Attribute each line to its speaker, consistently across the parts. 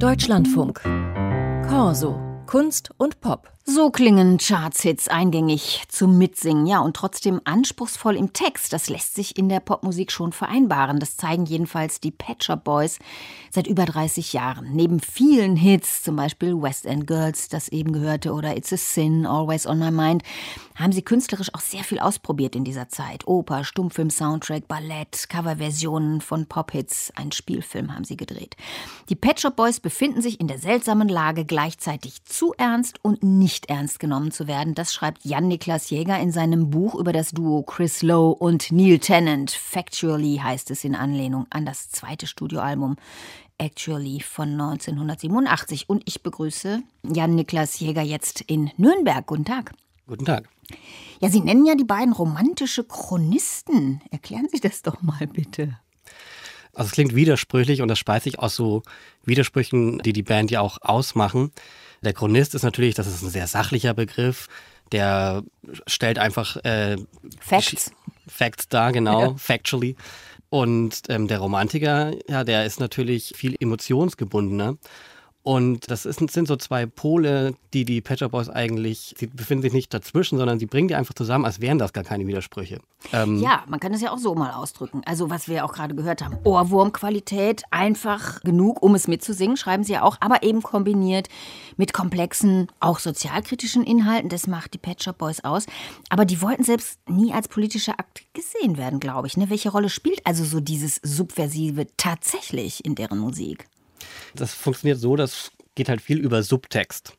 Speaker 1: Deutschlandfunk. Corso. Kunst und Pop.
Speaker 2: So klingen Chartshits eingängig zum Mitsingen, ja, und trotzdem anspruchsvoll im Text. Das lässt sich in der Popmusik schon vereinbaren. Das zeigen jedenfalls die Pet Shop Boys seit über 30 Jahren. Neben vielen Hits, zum Beispiel West End Girls, das eben gehörte, oder It's a Sin, Always on My Mind, haben sie künstlerisch auch sehr viel ausprobiert in dieser Zeit. Oper, Stummfilm-Soundtrack, Ballett, Coverversionen von Pop-Hits, einen Spielfilm haben sie gedreht. Die Pet Shop Boys befinden sich in der seltsamen Lage, gleichzeitig zu ernst und nicht ernst genommen zu werden. Das schreibt Jan-Niklas Jäger in seinem Buch über das Duo Chris Lowe und Neil Tennant. Factually heißt es in Anlehnung an das zweite Studioalbum Actually von 1987. Und ich begrüße Jan-Niklas Jäger jetzt in Nürnberg. Guten Tag.
Speaker 3: Guten Tag.
Speaker 2: Ja, Sie nennen ja die beiden romantische Chronisten. Erklären Sie das doch mal bitte.
Speaker 3: Also es klingt widersprüchlich und das speist sich aus so Widersprüchen, die die Band ja auch ausmachen. Der Chronist ist natürlich, das ist ein sehr sachlicher Begriff, der stellt einfach Facts dar, genau, ja. Factually. Und der Romantiker, ja, der ist natürlich viel emotionsgebundener. Und das sind so zwei Pole, die Pet Shop Boys eigentlich, sie befinden sich nicht dazwischen, sondern sie bringen die einfach zusammen, als wären das gar keine Widersprüche.
Speaker 2: Ja, man kann es ja auch so mal ausdrücken. Also was wir ja auch gerade gehört haben, Ohrwurmqualität, einfach genug, um es mitzusingen, schreiben sie ja auch, aber eben kombiniert mit komplexen, auch sozialkritischen Inhalten. Das macht die Pet Shop Boys aus. Aber die wollten selbst nie als politischer Akt gesehen werden, glaube ich. Ne? Welche Rolle spielt also so dieses Subversive tatsächlich in deren Musik?
Speaker 3: Das funktioniert so, das geht halt viel über Subtext.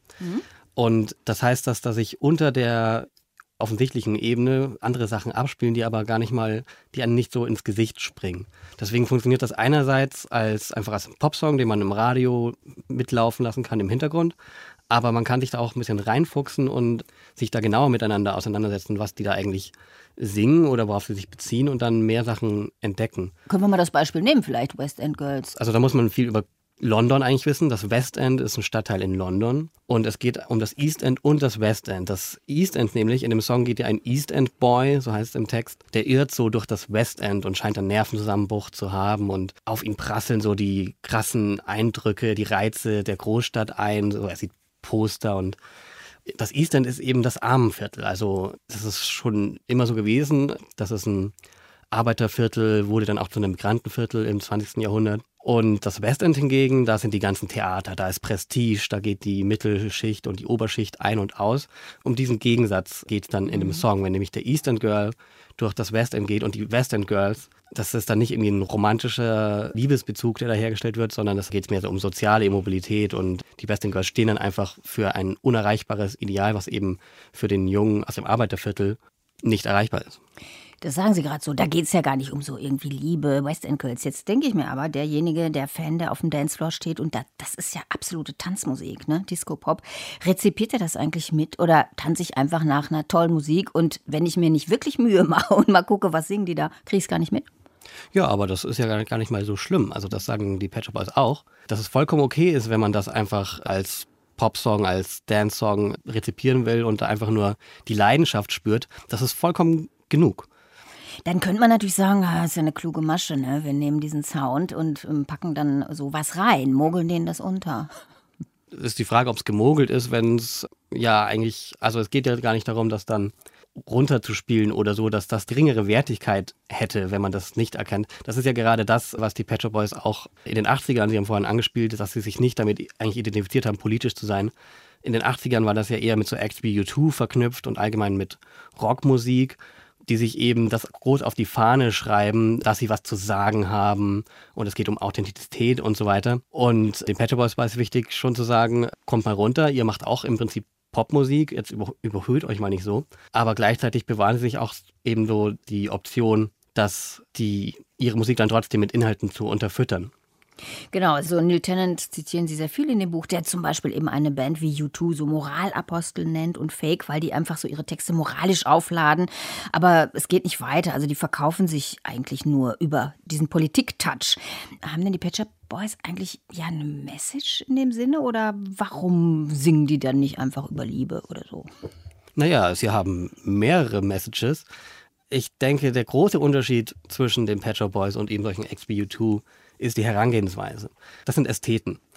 Speaker 3: Und das heißt, dass da sich unter der offensichtlichen Ebene andere Sachen abspielen, die aber gar nicht mal, die einem nicht so ins Gesicht springen. Deswegen funktioniert das einerseits einfach als Popsong, den man im Radio mitlaufen lassen kann im Hintergrund. Aber man kann sich da auch ein bisschen reinfuchsen und sich da genauer miteinander auseinandersetzen, was die da eigentlich singen oder worauf sie sich beziehen und dann mehr Sachen entdecken.
Speaker 2: Können wir mal das Beispiel nehmen, vielleicht West End Girls?
Speaker 3: Also da muss man viel über London eigentlich wissen. Das West End ist ein Stadtteil in London und es geht um das East End und das West End. Das East End nämlich, in dem Song geht ja ein East End Boy, so heißt es im Text, der irrt so durch das West End und scheint einen Nervenzusammenbruch zu haben und auf ihn prasseln so die krassen Eindrücke, die Reize der Großstadt ein. So, er sieht Poster und das East End ist eben das Armenviertel. Also das ist schon immer so gewesen. Das ist ein Arbeiterviertel, wurde dann auch zu einem Migrantenviertel im 20. Jahrhundert. Und das West End hingegen, da sind die ganzen Theater, da ist Prestige, da geht die Mittelschicht und die Oberschicht ein und aus. Um diesen Gegensatz geht es dann in dem Song, wenn nämlich der East End Girl durch das West End geht und die West End Girls, das ist dann nicht irgendwie ein romantischer Liebesbezug, der da hergestellt wird, sondern das geht mehr so um soziale Immobilität und die West End Girls stehen dann einfach für ein unerreichbares Ideal, was eben für den Jungen aus dem Arbeiterviertel nicht erreichbar ist.
Speaker 2: Das sagen Sie gerade so, da geht es ja gar nicht um so irgendwie Liebe, West End Girls. Jetzt denke ich mir aber, derjenige, der Fan, der auf dem Dancefloor steht und das ist ja absolute Tanzmusik, ne? Disco-Pop. Rezipiert er das eigentlich mit oder tanze ich einfach nach einer tollen Musik und wenn ich mir nicht wirklich Mühe mache und mal gucke, was singen die da, kriege ich es gar nicht mit?
Speaker 3: Ja, aber das ist ja gar nicht mal so schlimm. Also das sagen die Pet Shop Boys auch, dass es vollkommen okay ist, wenn man das einfach als Popsong, als Dance-Song rezipieren will und da einfach nur die Leidenschaft spürt. Das ist vollkommen genug.
Speaker 2: Dann könnte man natürlich sagen, das ist ja eine kluge Masche, ne? Wir nehmen diesen Sound und packen dann sowas rein, mogeln denen das unter.
Speaker 3: Ist die Frage, ob es gemogelt ist, wenn es ja eigentlich, also es geht ja gar nicht darum, das dann runterzuspielen oder so, dass das geringere Wertigkeit hätte, wenn man das nicht erkennt. Das ist ja gerade das, was die Pet Shop Boys auch in den 80ern, Sie haben vorhin angespielt, dass sie sich nicht damit eigentlich identifiziert haben, politisch zu sein. In den 80ern war das ja eher mit so Acts wie U2 verknüpft und allgemein mit Rockmusik, die sich eben das groß auf die Fahne schreiben, dass sie was zu sagen haben und es geht um Authentizität und so weiter. Und den Pet Shop Boys war es wichtig, schon zu sagen, kommt mal runter, ihr macht auch im Prinzip Popmusik, jetzt überhöht euch mal nicht so, aber gleichzeitig bewahren sie sich auch eben so die Option, dass die ihre Musik dann trotzdem mit Inhalten zu unterfüttern.
Speaker 2: Genau, also Neil Tennant zitieren Sie sehr viel in dem Buch, der zum Beispiel eben eine Band wie U2 so Moralapostel nennt und Fake, weil die einfach so ihre Texte moralisch aufladen. Aber es geht nicht weiter, also die verkaufen sich eigentlich nur über diesen Politik-Touch. Haben denn die Pet Shop Boys eigentlich ja eine Message in dem Sinne oder warum singen die dann nicht einfach über Liebe oder so?
Speaker 3: Naja, sie haben mehrere Messages. Ich denke, der große Unterschied zwischen den Pet Shop Boys und eben solchen Acts wie U2 ist die Herangehensweise. Das sind Ästheten.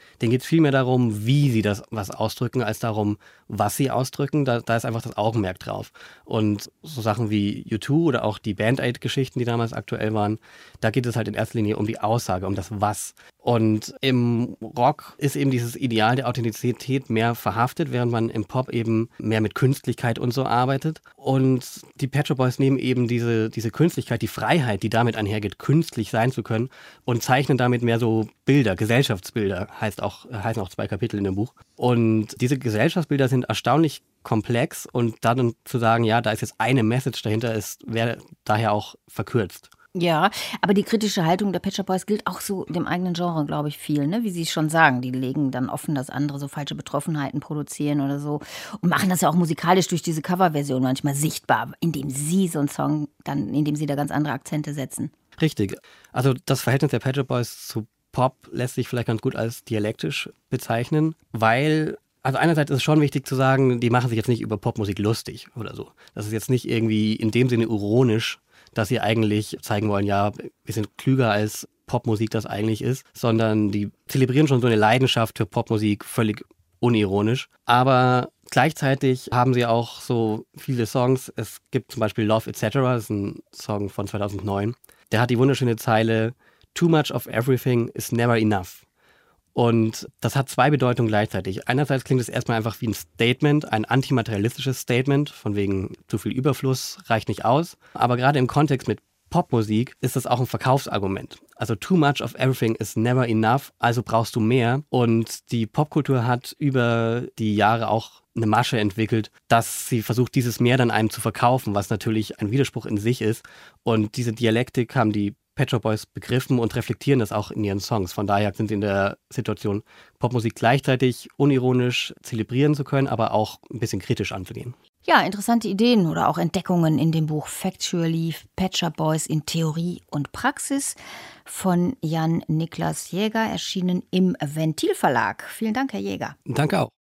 Speaker 3: Denen geht es viel mehr darum, wie sie das was ausdrücken, als darum, was sie ausdrücken. Da ist einfach das Augenmerk drauf. Und so Sachen wie U2 oder auch die Band-Aid-Geschichten, die damals aktuell waren, da geht es halt in erster Linie um die Aussage, um das Was. Und im Rock ist eben dieses Ideal der Authentizität mehr verhaftet, während man im Pop eben mehr mit Künstlichkeit und so arbeitet. Und die Pet Shop Boys nehmen eben diese Künstlichkeit, die Freiheit, die damit einhergeht, künstlich sein zu können, und zeichnen damit mehr so Bilder, Gesellschaftsbilder, heißen auch 2 Kapitel in dem Buch. Und diese Gesellschaftsbilder sind erstaunlich komplex, und dann zu sagen, ja, da ist jetzt eine Message dahinter, wäre daher auch verkürzt.
Speaker 2: Ja, aber die kritische Haltung der Pet Shop Boys gilt auch so dem eigenen Genre, glaube ich, viel, ne? Wie Sie es schon sagen. Die legen dann offen, dass andere so falsche Betroffenheiten produzieren oder so. Und machen das ja auch musikalisch durch diese Coverversion manchmal sichtbar, indem sie so einen Song indem sie da ganz andere Akzente setzen.
Speaker 3: Richtig. Also das Verhältnis der Pet Shop Boys zu Pop lässt sich vielleicht ganz gut als dialektisch bezeichnen, weil, also einerseits ist es schon wichtig zu sagen, die machen sich jetzt nicht über Popmusik lustig oder so. Das ist jetzt nicht irgendwie in dem Sinne ironisch, dass sie eigentlich zeigen wollen, ja, wir sind klüger als Popmusik das eigentlich ist, sondern die zelebrieren schon so eine Leidenschaft für Popmusik völlig unironisch. Aber gleichzeitig haben sie auch so viele Songs. Es gibt zum Beispiel Love Etc., das ist ein Song von 2009. Der hat die wunderschöne Zeile, Too much of everything is never enough. Und das hat 2 Bedeutungen gleichzeitig. Einerseits klingt es erstmal einfach wie ein Statement, ein antimaterialistisches Statement, von wegen zu viel Überfluss reicht nicht aus. Aber gerade im Kontext mit Popmusik ist das auch ein Verkaufsargument. Also too much of everything is never enough, also brauchst du mehr. Und die Popkultur hat über die Jahre auch eine Masche entwickelt, dass sie versucht, dieses Mehr dann einem zu verkaufen, was natürlich ein Widerspruch in sich ist. Und diese Dialektik haben die Pet Shop Boys begriffen und reflektieren das auch in ihren Songs. Von daher sind sie in der Situation, Popmusik gleichzeitig unironisch zelebrieren zu können, aber auch ein bisschen kritisch anzugehen.
Speaker 2: Ja, interessante Ideen oder auch Entdeckungen in dem Buch Factually, Pet Shop Boys in Theorie und Praxis von Jan Niklas Jäger, erschienen im Ventil Verlag. Vielen Dank, Herr Jäger.
Speaker 3: Danke auch.